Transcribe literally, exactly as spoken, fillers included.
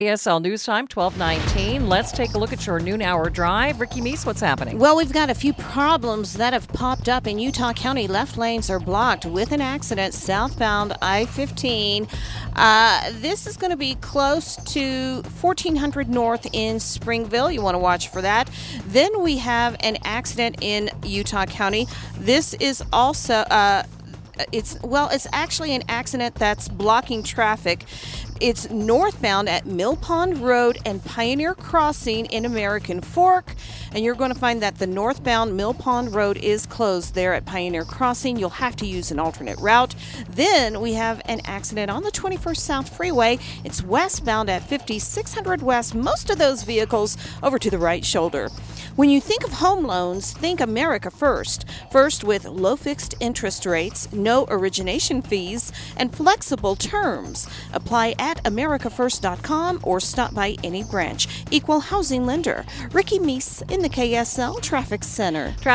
A S L News Time, twelve nineteen. Let's take a look at your noon hour drive. Ricky Meese, what's happening? Well, we've got a few problems that have popped up in Utah County. Left lanes are blocked with an accident southbound I fifteen. Uh, this is going to be close to fourteen hundred North in Springville. You want to watch for that. Then we have an accident in Utah County. This is also... Uh, It's well, it's actually an accident that's blocking traffic. It's northbound at Mill Pond Road and Pioneer Crossing in American Fork. And you're going to find that the northbound Mill Pond Road is closed there at Pioneer Crossing. You'll have to use an alternate route. Then we have an accident on the twenty-first South Freeway. It's westbound at fifty-six hundred West. Most of those vehicles over to the right shoulder. When you think of home loans, think America First. First with low fixed interest rates, no origination fees, and flexible terms. Apply at america first dot com or stop by any branch. Equal housing lender. Ricky Meese in the K S L Traffic Center.